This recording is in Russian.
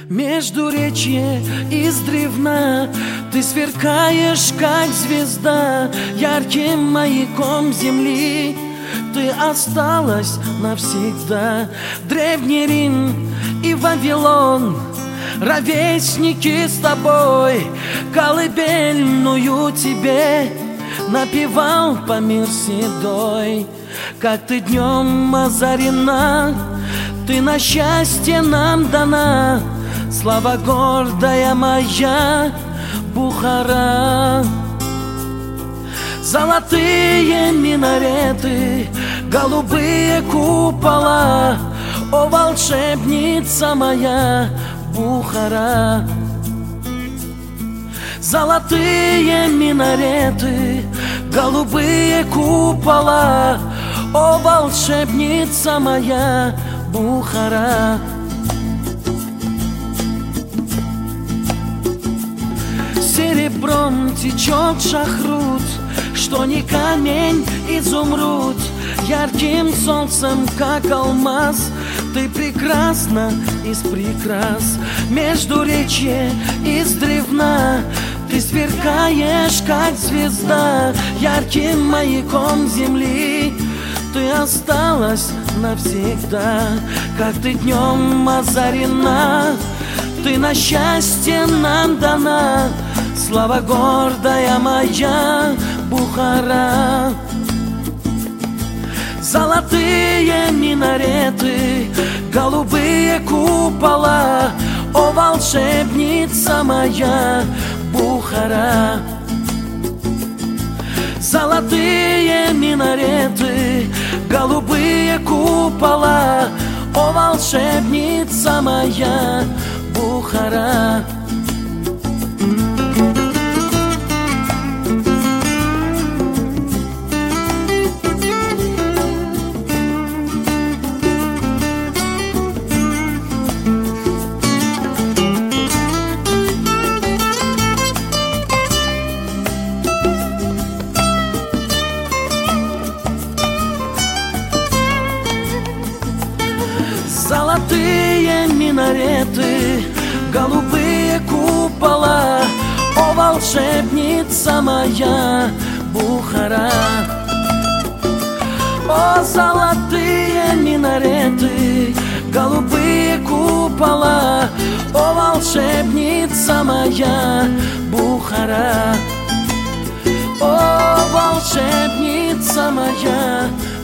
Междуречье издревна, ты сверкаешь, как звезда, ярким маяком земли. Ты осталась навсегда. Древний Рим и Вавилон, ровесники с тобой, колыбельную тебе напевал Памир седой. Как ты днем озарена, ты на счастье нам дана, слава гордая моя Бухара. Золотые минареты, голубые купола, о, волшебница моя Бухара. Золотые минареты, голубые купола, о, волшебница моя Бухара. Серебром течет шахрут, что не камень, изумруд. Ярким солнцем, как алмаз, ты прекрасна из прекрас. Междуречье издревна, ты сверкаешь, как звезда, ярким маяком земли. Ты осталась навсегда. Как ты днем озарена, ты на счастье нам дана, слава гордая моя Бухара. Золотые минареты, голубые купола, о, волшебница моя Бухара. Золотые минареты, голубые купола, о, волшебница моя Бухара. Золотые минареты, голубые купола, о, волшебница моя Бухара. О, золотые минареты, голубые купола, о, волшебница моя Бухара. О, волшебница моя